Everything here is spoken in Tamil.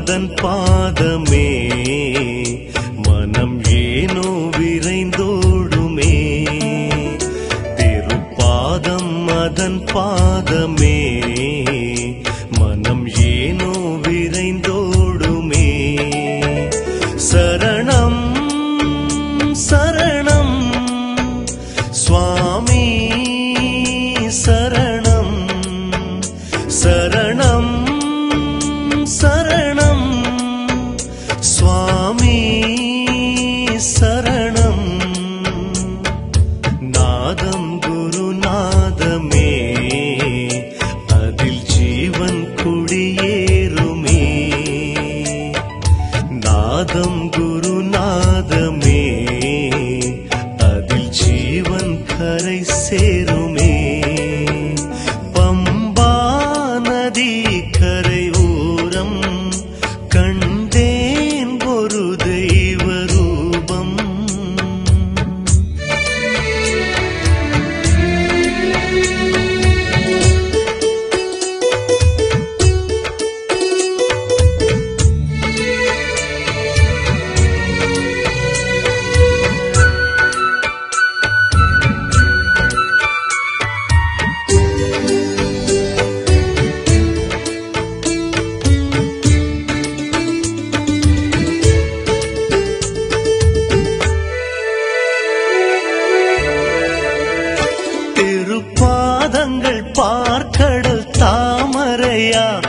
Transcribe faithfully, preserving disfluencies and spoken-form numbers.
அதன் பாதமே மனம் ஏனோ விரைந்தோடுமே. திருப்பாதம் அதன் பாதமே மனம் ஏனோ விரைந்தோடுமே. சரணம் சரணம் சுவாமி சரணம் சரணம் சரணம் சுவாமி சரணம். நாதம் குருநாதமே அதில் ஜீவன் குடியேறுமே. நாதம் குருநாதமே அதில் ஜீவன் கரை சேருமே. பம்பா நதி கரை ஓரம் கண்டேன் ஒரு தெய்வ ரூபம். திருப்பாதங்கள் பார்க்கடல் தாமரையா